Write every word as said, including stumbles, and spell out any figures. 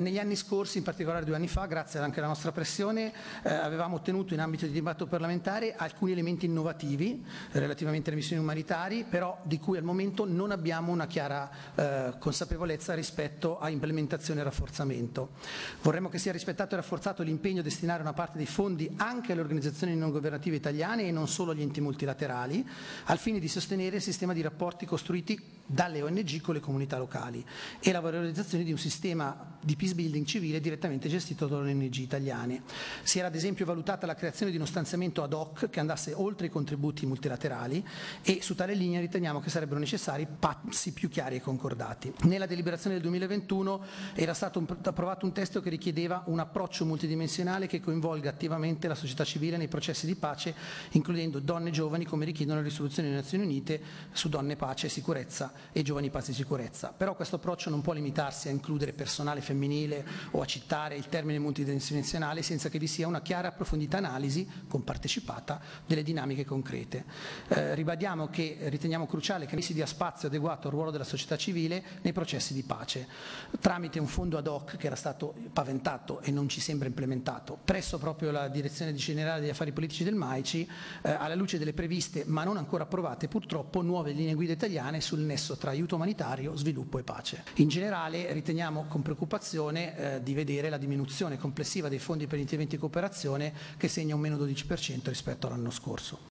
negli anni scorsi, in particolare due anni fa, grazie anche alla nostra pressione, eh, avevamo ottenuto in ambito di dibattito parlamentare alcuni elementi innovativi eh, relativamente alle missioni umanitarie, però di cui al momento non abbiamo una chiara eh, consapevolezza rispetto a implementazione e rafforzamento. Vorremmo che sia rispettato e rafforzato l'impegno a destinare una parte dei fondi anche alle organizzazioni non governative italiane e non solo agli enti multilaterali, al fine di sostenere il sistema di rapporti costruiti dalle O N G con le comunità locali e la valorizzazione di un sistema di peace building civile direttamente gestito dalle O N G italiane. Si era ad esempio valutata la creazione di uno stanziamento ad hoc che andasse oltre i contributi multilaterali e su tale linea riteniamo che sarebbero necessari passi più chiari e concordati. Nella deliberazione del duemilaventuno era stato un, approvato un testo che richiedeva un approccio multidimensionale che coinvolga attivamente la società civile nei processi di pace, includendo donne e giovani come richiedono le risoluzioni delle Nazioni Unite su donne, pace e sicurezza e giovani pazzi di sicurezza. Però questo approccio non può limitarsi a includere personale femminile o a citare il termine multidimensionale senza che vi sia una chiara e approfondita analisi compartecipata delle dinamiche concrete. Eh, ribadiamo che riteniamo cruciale che si dia spazio adeguato al ruolo della società civile nei processi di pace, tramite un fondo ad hoc che era stato paventato e non ci sembra implementato presso proprio la Direzione Generale degli Affari Politici del M A I C I, eh, alla luce delle previste ma non ancora approvate purtroppo nuove linee guida italiane sul nesso tra aiuto umanitario, sviluppo e pace. In generale riteniamo con preoccupazione eh, di vedere la diminuzione complessiva dei fondi per gli interventi di cooperazione che segna un meno dodici per cento rispetto all'anno scorso.